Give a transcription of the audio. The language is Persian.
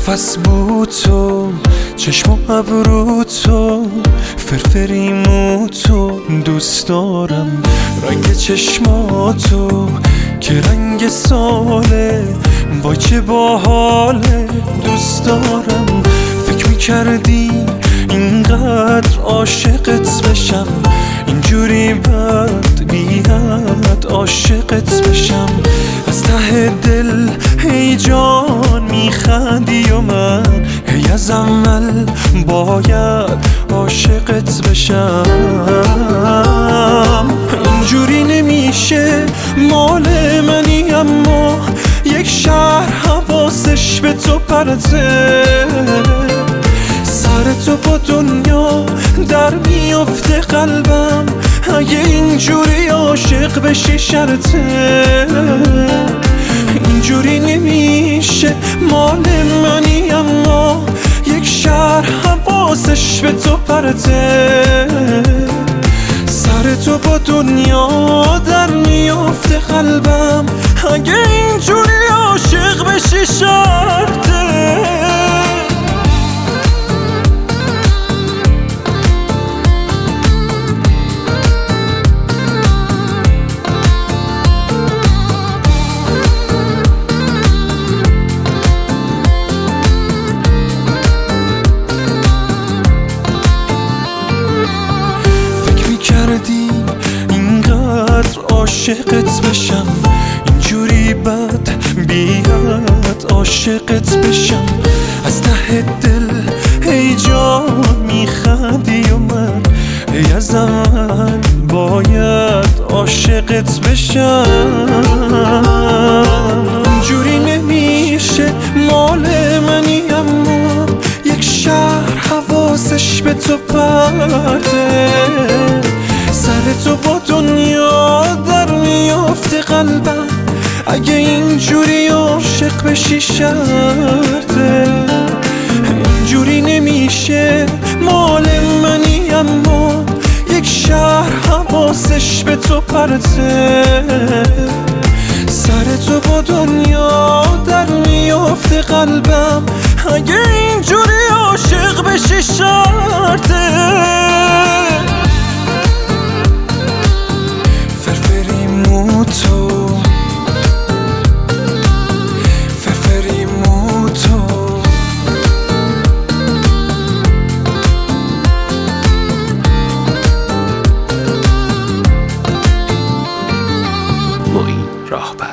نفس بود تو، چشم و ابرو تو، فرفری مو تو، دوست دارم رنگ چشماتو که رنگ ساله، وای چه باحاله، دوست دارم. فکر میکردی اینقدر عاشقت بشم، اینجوری بد بیاد عاشقت بشم. از ته دل ای جان میخندی و من هی از اول باید عاشقت بشم. اینجوری نمیشه، مال منی اما یک شهر حواسش به تو پرته، سر تو با دنیا در میفته قلبم، اگه اینجوری عاشق بشی شرطه. اینجوری نمیشه، مال منی اما یک شهر حواسش به تو پرته، سر تو با دنیا در میفته قلبم، اگه اینجوری عاشق بشی شرطه. اینقدر عاشقت بشم، اینجوری بد بیاد عاشقت بشم. از ته دل ای جان میخندی و من ای از اول باید عاشقت بشم. اینجوری نمیشه، مال منی اما یک شهر حواسش به تو پرته، سر تو با دنیا در میفته قلبم، اگه اینجوری عاشق بشی شرطه. اینجوری نمیشه، مال منی اما یک شهر حواسش به تو پرته، سر تو با دنیا در میفته قلبم، اگه اینجوری عاشق بشی شرطه. معین راهبر.